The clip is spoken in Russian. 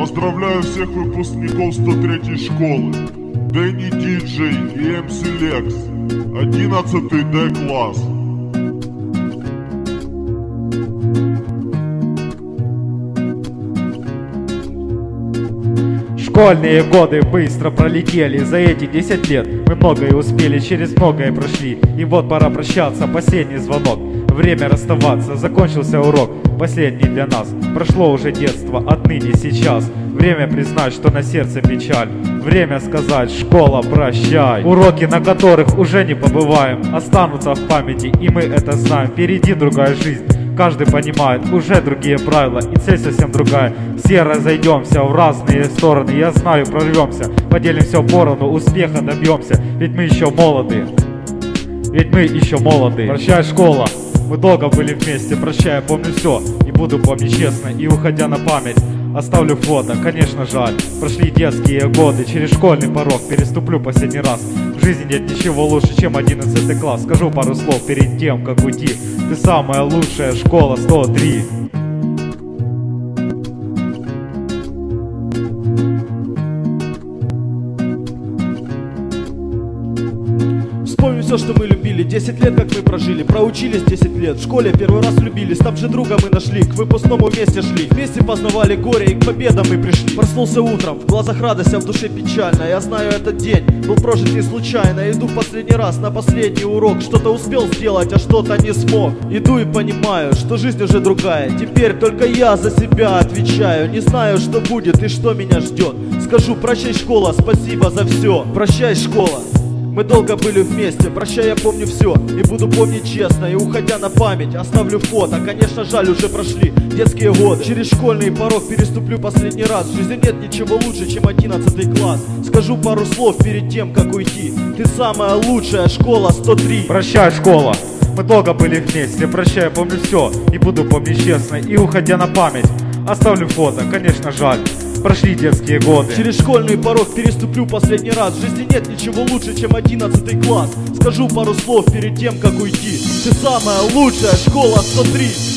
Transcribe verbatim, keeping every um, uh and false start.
Поздравляю всех выпускников сто третьей школы. Дэнни Диджей и эм си Лекс. одиннадцатый Д класс. Школьные годы быстро пролетели, за эти десять лет мы многое успели, через многое прошли. И вот пора прощаться, последний звонок. Время расставаться, закончился урок, последний для нас. Прошло уже детство, отныне сейчас. Время признать, что на сердце печаль. Время сказать: школа, прощай. Уроки, на которых уже не побываем, останутся в памяти, и мы это знаем. Впереди другая жизнь, каждый понимает, уже другие правила, и цель совсем другая. Все разойдемся в разные стороны, я знаю, прорвемся, поделим все поровну, успеха добьемся, ведь мы еще молоды. Ведь мы еще молоды. Прощай, школа, мы долго были вместе. Прощай, я помню все и буду помнить честно. И уходя на память оставлю фото. Конечно, жаль, прошли детские годы. Через школьный порог переступлю последний раз. В жизни нет ничего лучше, чем одиннадцатый класс. Скажу пару слов перед тем, как уйти. Ты самая лучшая, школа сто три. Вспомним все, что мы любили, десять лет, как мы прожили. Проучились десять лет, в школе первый раз влюбились. Там же друга мы нашли, к выпускному вместе шли. Вместе познавали горе и к победам мы пришли. Проснулся утром, в глазах радость, а в душе печально. Я знаю, этот день был прожит не случайно. Иду в последний раз на последний урок. Что-то успел сделать, а что-то не смог. Иду и понимаю, что жизнь уже другая. Теперь только я за себя отвечаю. Не знаю, что будет и что меня ждет. Скажу: прощай, школа, спасибо за все. Прощай, школа, мы долго были вместе. Прощай, я помню все и буду помнить честно. И уходя на память оставлю фото. Конечно, жаль, уже прошли детские годы. Через школьный порог переступлю последний раз. В жизни нет ничего лучше, чем одиннадцатый класс. Скажу пару слов перед тем, как уйти. Ты самая лучшая, школа сто три. Прощай, школа, мы долго были вместе. Прощай, я помню все и буду помнить честно. И уходя на память оставлю фото. Конечно, жаль, прошли детские годы. Через школьный порог переступлю последний раз. В жизни нет ничего лучше, чем одиннадцатый класс. Скажу пару слов перед тем, как уйти. Ты самая лучшая, школа сто три.